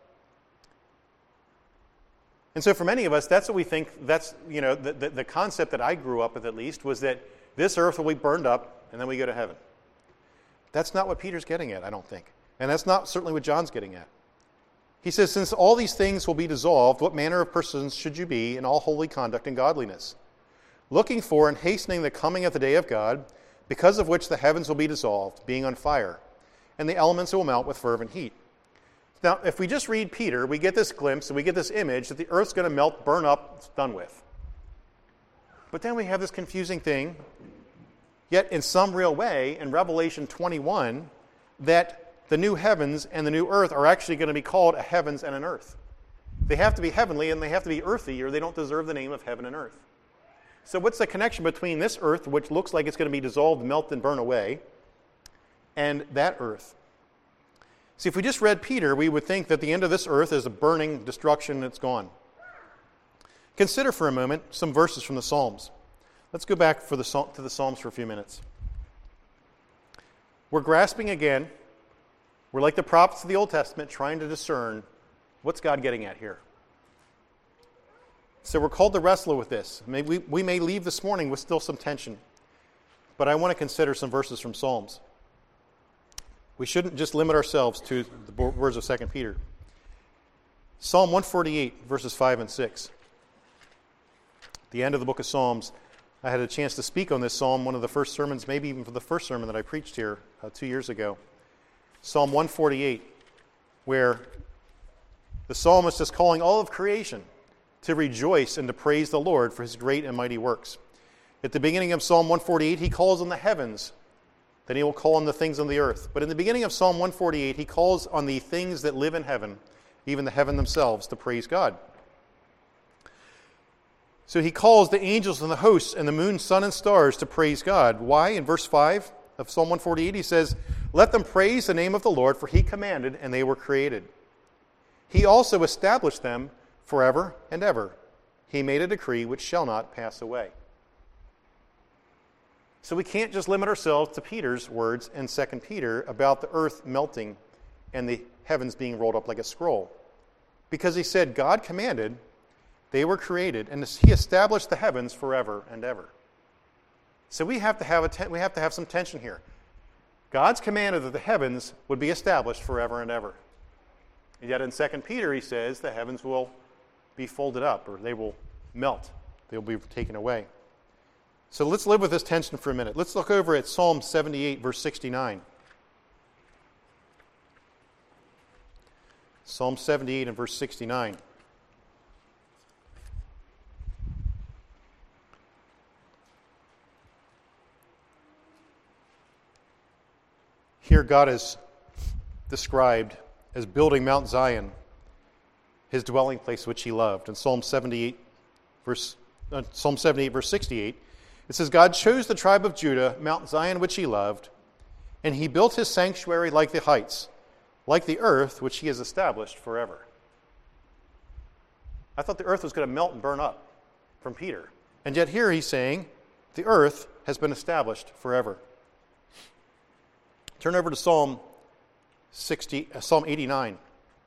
And so for many of us, that's what we think, that's, the concept that I grew up with at least, was that this earth will be burned up, and then we go to heaven. That's not what Peter's getting at, I don't think. And that's not certainly what John's getting at. He says, since all these things will be dissolved, what manner of persons should you be in all holy conduct and godliness? looking for and hastening the coming of the day of God, because of which the heavens will be dissolved, being on fire, and the elements will melt with fervent heat. Now, if we just read Peter, we get this glimpse and we get this image that the earth's going to melt, burn up, it's done with. But then we have this confusing thing, yet in some real way, in Revelation 21, that the new heavens and the new earth are actually going to be called a heavens and an earth. They have to be heavenly and they have to be earthy, or they don't deserve the name of heaven and earth. So what's the connection between this earth, which looks like it's going to be dissolved, melt, and burn away, and that earth? See, if we just read Peter, we would think that the end of this earth is a burning destruction and it's gone. Consider for a moment some verses from the Psalms. Let's go back to the Psalms for a few minutes. We're grasping again. We're like the prophets of the Old Testament, trying to discern what's God getting at here. So we're called to wrestle with this. We may leave this morning with still some tension, but I want to consider some verses from Psalms. We shouldn't just limit ourselves to the words of 2 Peter. Psalm 148, verses 5 and 6. The end of the book of Psalms. I had a chance to speak on this psalm, one of the first sermons, maybe even for the first sermon that I preached here 2 years ago. Psalm 148, where the psalmist is calling all of creation to rejoice and to praise the Lord for his great and mighty works. At the beginning of Psalm 148, he calls on the heavens, then he will call on the things on the earth. But in the beginning of Psalm 148, he calls on the things that live in heaven, even the heaven themselves, to praise God. So he calls the angels and the hosts and the moon, sun, and stars to praise God. Why? In verse 5 of Psalm 148, he says, "Let them praise the name of the Lord, for he commanded, and they were created. He also established them forever and ever. He made a decree which shall not pass away." So we can't just limit ourselves to Peter's words in 2 Peter about the earth melting and the heavens being rolled up like a scroll. Because he said God commanded, they were created, and he established the heavens forever and ever. So we have to have some tension here. God's commanded that the heavens would be established forever and ever. And yet in 2 Peter he says the heavens will be folded up, or they will melt. They'll be taken away. So let's live with this tension for a minute. Let's look over at Psalm 78, verse 69. Psalm 78 and verse 69. Here God is described as building Mount Zion, his dwelling place which he loved. In Psalm 78, verse 68, it says, "God chose the tribe of Judah, Mount Zion which he loved, and he built his sanctuary like the heights, like the earth which he has established forever." I thought the earth was going to melt and burn up from Peter. And yet here he's saying the earth has been established forever. Turn over to Psalm 89.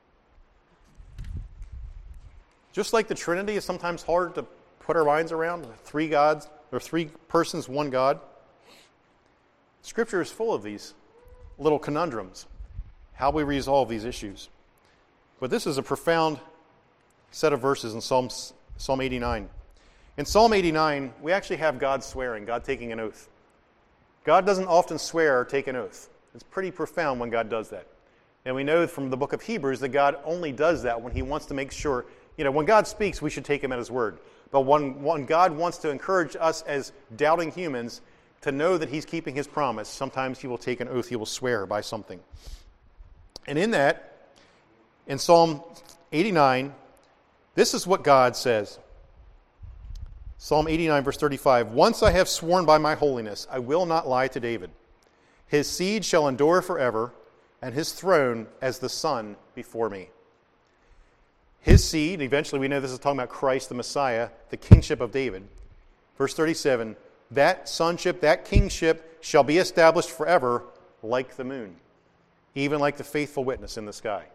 Just like the Trinity is sometimes hard to put our minds around, three gods, or three persons, one God, Scripture is full of these little conundrums, how we resolve these issues. But this is a profound set of verses in Psalm 89. In Psalm 89, we actually have God swearing, God taking an oath. God doesn't often swear or take an oath. It's pretty profound when God does that. And we know from the book of Hebrews that God only does that when he wants to make sure, when God speaks, we should take him at his word. But when God wants to encourage us as doubting humans to know that he's keeping his promise, sometimes he will take an oath, he will swear by something. And in Psalm 89, this is what God says. Psalm 89, verse 35, "Once I have sworn by my holiness, I will not lie to David. His seed shall endure forever, and his throne as the sun before me." His seed, eventually we know this is talking about Christ the Messiah, the kingship of David. Verse 37, "That sonship, that kingship shall be established forever like the moon, even like the faithful witness in the sky."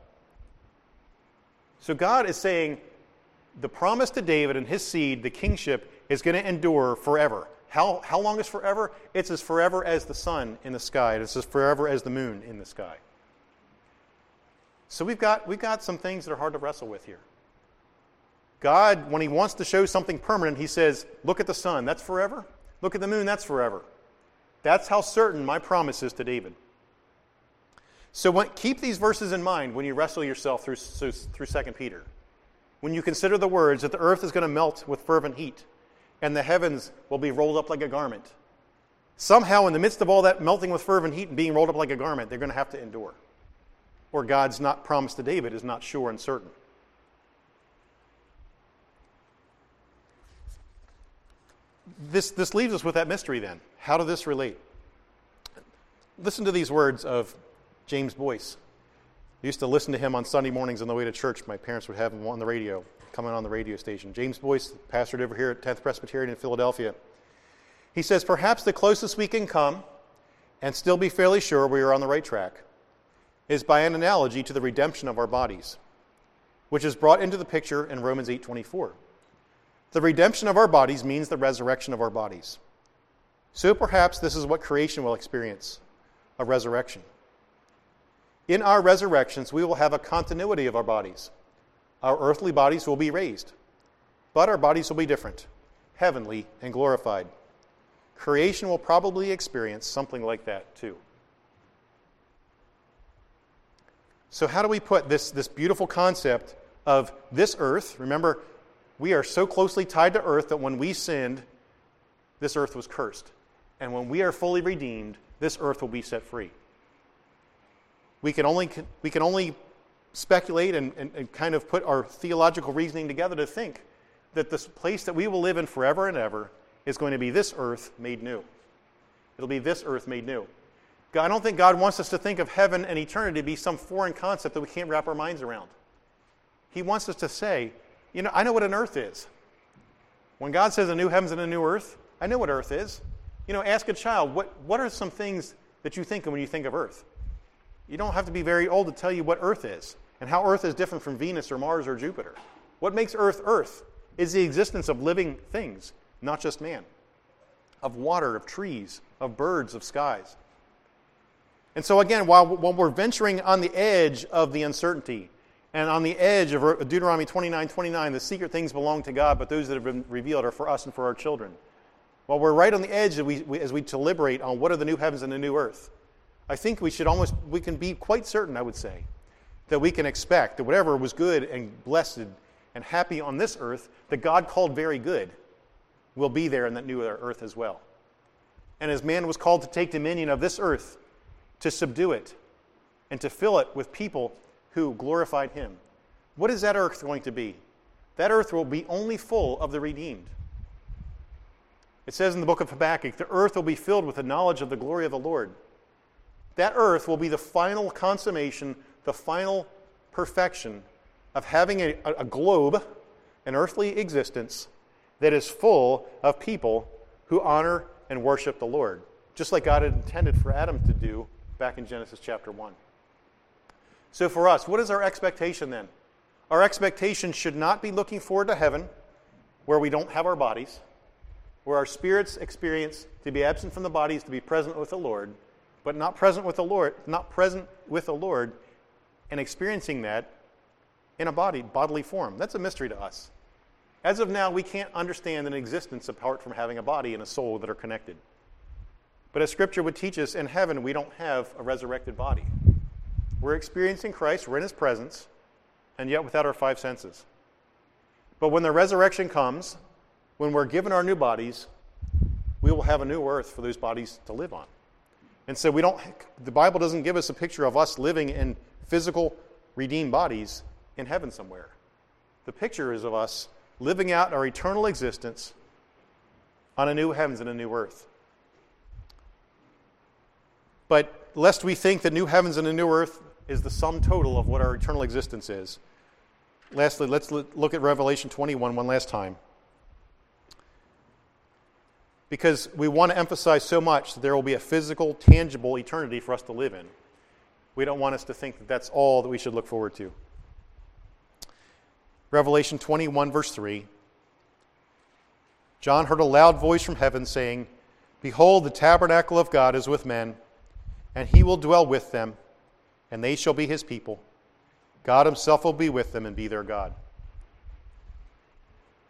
So God is saying the promise to David and his seed, the kingship, is going to endure forever. How long is forever? It's as forever as the sun in the sky. It's as forever as the moon in the sky. So we've got some things that are hard to wrestle with here. God, when he wants to show something permanent, he says, look at the sun, that's forever. Look at the moon, that's forever. That's how certain my promise is to David. So keep these verses in mind when you wrestle yourself through 2 Peter. When you consider the words that the earth is going to melt with fervent heat and the heavens will be rolled up like a garment. Somehow in the midst of all that melting with fervent heat and being rolled up like a garment, they're going to have to endure. Or God's not promise to David is not sure and certain. This leaves us with that mystery then. How does this relate? Listen to these words of James Boyce. I used to listen to him on Sunday mornings on the way to church. My parents would have him on the radio, coming on the radio station. James Boyce, pastored over here at 10th Presbyterian in Philadelphia. He says, perhaps the closest we can come and still be fairly sure we are on the right track is by an analogy to the redemption of our bodies, which is brought into the picture in Romans 8:24. The redemption of our bodies means the resurrection of our bodies. So perhaps this is what creation will experience, a resurrection. In our resurrections, we will have a continuity of our bodies. Our earthly bodies will be raised, but our bodies will be different, heavenly and glorified. Creation will probably experience something like that too. So how do we put this beautiful concept of this earth? Remember, we are so closely tied to earth that when we sinned, this earth was cursed. And when we are fully redeemed, this earth will be set free. We can only speculate and kind of put our theological reasoning together to think that this place that we will live in forever and ever is going to be this earth made new. It'll be this earth made new. I don't think God wants us to think of heaven and eternity to be some foreign concept that we can't wrap our minds around. He wants us to say, I know what an earth is. When God says a new heavens and a new earth, I know what earth is. Ask a child, what are some things that you think of when you think of earth? You don't have to be very old to tell you what earth is and how earth is different from Venus or Mars or Jupiter. What makes earth earth is the existence of living things, not just man, of water, of trees, of birds, of skies. And so again, while we're venturing on the edge of the uncertainty and on the edge of Deuteronomy 29:29, the secret things belong to God, but those that have been revealed are for us and for our children. While we're right on the edge as we deliberate on what are the new heavens and the new earth, I think we can be quite certain, I would say, that we can expect that whatever was good and blessed and happy on this earth that God called very good will be there in that new earth as well. And as man was called to take dominion of this earth, to subdue it, and to fill it with people who glorified him. What is that earth going to be? That earth will be only full of the redeemed. It says in the book of Habakkuk, the earth will be filled with the knowledge of the glory of the Lord. That earth will be the final consummation, the final perfection of having a globe, an earthly existence, that is full of people who honor and worship the Lord, just like God had intended for Adam to do back in Genesis chapter 1. So for us, what is our expectation then? Our expectation should not be looking forward to heaven, where we don't have our bodies, where our spirits experience to be absent from the bodies, to be present with the Lord, but not present with the Lord, and experiencing that in a bodily form. That's a mystery to us. As of now, we can't understand an existence apart from having a body and a soul that are connected. But as Scripture would teach us, in heaven we don't have a resurrected body. We're experiencing Christ, we're in his presence, and yet without our five senses. But when the resurrection comes, when we're given our new bodies, we will have a new earth for those bodies to live on. And so the Bible doesn't give us a picture of us living in physical, redeemed bodies in heaven somewhere. The picture is of us living out our eternal existence on a new heavens and a new earth. But lest we think that new heavens and a new earth is the sum total of what our eternal existence is. Lastly, let's look at Revelation 21 one last time. Because we want to emphasize so much that there will be a physical, tangible eternity for us to live in. We don't want us to think that that's all that we should look forward to. Revelation 21, verse 3. John heard a loud voice from heaven saying, "Behold, the tabernacle of God is with men, and he will dwell with them, and they shall be his people. God himself will be with them and be their God."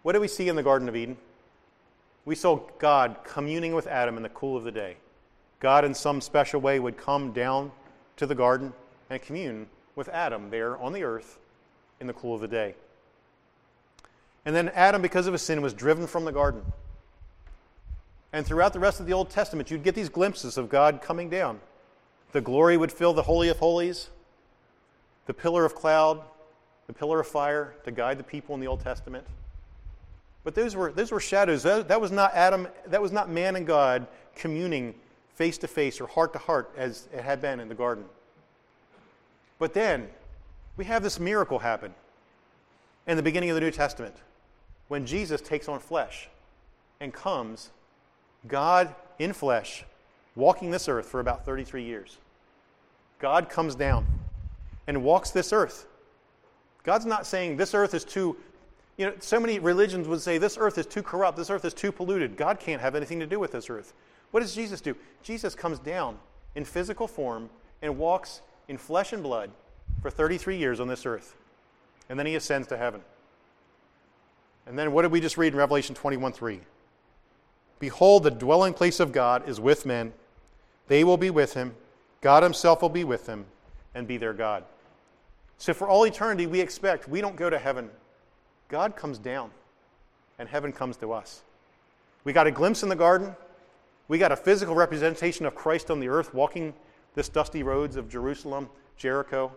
what did we see in the Garden of Eden? We saw God communing with Adam in the cool of the day. God in some special way would come down to the garden and commune with Adam there on the earth in the cool of the day. And then Adam, because of his sin, was driven from the garden. And throughout the rest of the Old Testament, you'd get these glimpses of God coming down. The glory would fill the Holy of Holies, the pillar of cloud, the pillar of fire to guide the people in the Old Testament. But those were shadows. That was not Adam. That was not man and God communing face to face or heart to heart as it had been in the garden. But then we have this miracle happen in the beginning of the New Testament when Jesus takes on flesh and comes, God in flesh, walking this earth for about 33 years. God comes down and walks this earth. God's not saying this earth is too, so many religions would say this earth is too corrupt, this earth is too polluted. God can't have anything to do with this earth. What does Jesus do? Jesus comes down in physical form and walks in flesh and blood for 33 years on this earth. And then he ascends to heaven. And then what did we just read in Revelation 21:3? Behold, the dwelling place of God is with men. They will be with him. God himself will be with them and be their God. So for all eternity, we don't go to heaven. God comes down, and heaven comes to us. We got a glimpse in the garden. We got a physical representation of Christ on the earth, walking this dusty roads of Jerusalem, Jericho.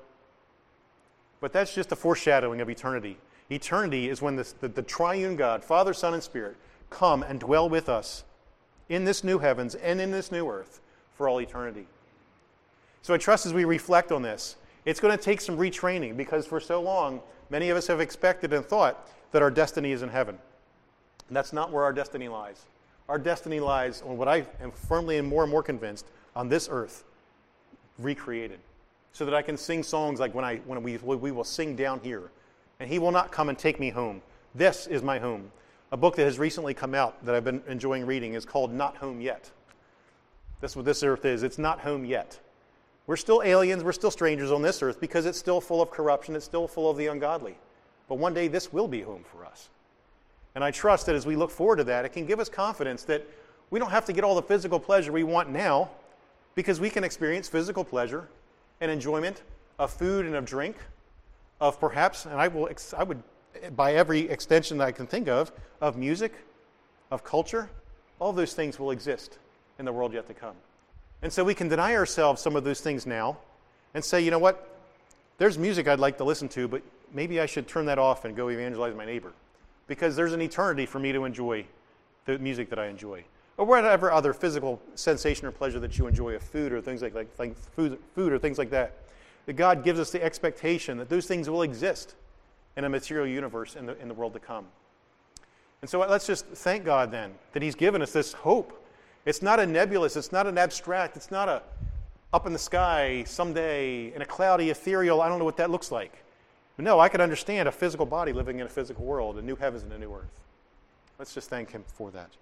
But that's just a foreshadowing of eternity. Eternity is when the triune God, Father, Son, and Spirit, come and dwell with us in this new heavens and in this new earth for all eternity. So I trust as we reflect on this, it's going to take some retraining because for so long, many of us have expected and thought that our destiny is in heaven. And that's not where our destiny lies. Our destiny lies on what I am firmly and more convinced, on this earth, recreated. So that I can sing songs like when we will sing down here. And he will not come and take me home. This is my home. A book that has recently come out that I've been enjoying reading is called Not Home Yet. That's what this earth is. It's not home yet. We're still aliens, we're still strangers on this earth because it's still full of corruption, it's still full of the ungodly. But one day this will be home for us. And I trust that as we look forward to that, it can give us confidence that we don't have to get all the physical pleasure we want now because we can experience physical pleasure and enjoyment of food and of drink, of perhaps, and I would, by every extension that I can think of music, of culture, all those things will exist in the world yet to come. And so we can deny ourselves some of those things now and say, you know what, there's music I'd like to listen to, but maybe I should turn that off and go evangelize my neighbor because there's an eternity for me to enjoy the music that I enjoy. Or whatever other physical sensation or pleasure that you enjoy of food or things like food or things like that. That God gives us the expectation that those things will exist in a material universe in the world to come. And so let's just thank God then that he's given us this hope. It's not a nebulous, it's not an abstract, it's not a up in the sky someday in a cloudy, ethereal, I don't know what that looks like. But no, I can understand a physical body living in a physical world, a new heavens and a new earth. Let's just thank him for that.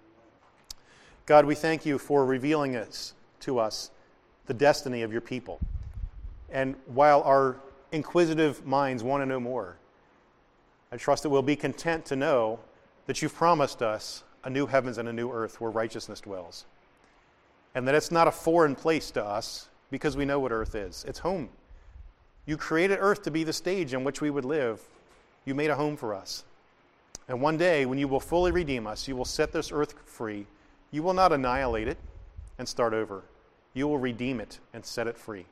God, we thank you for revealing to us the destiny of your people. And while our inquisitive minds want to know more, I trust that we'll be content to know that you've promised us a new heavens and a new earth where righteousness dwells. And that it's not a foreign place to us because we know what earth is. It's home. You created earth to be the stage in which we would live. You made a home for us. And one day, when you will fully redeem us, you will set this earth free. You will not annihilate it and start over. You will redeem it and set it free.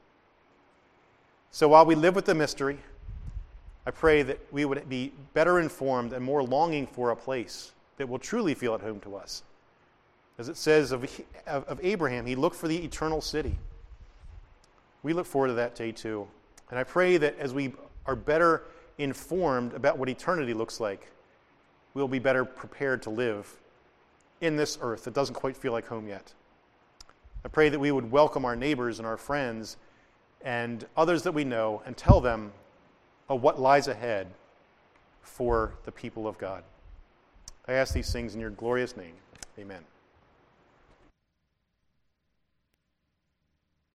So while we live with the mystery, I pray that we would be better informed and more longing for a place that will truly feel at home to us. As it says of Abraham, he looked for the eternal city. We look forward to that day too. And I pray that as we are better informed about what eternity looks like, we'll be better prepared to live in this earth that doesn't quite feel like home yet. I pray that we would welcome our neighbors and our friends and others that we know and tell them of what lies ahead for the people of God. I ask these things in your glorious name. Amen.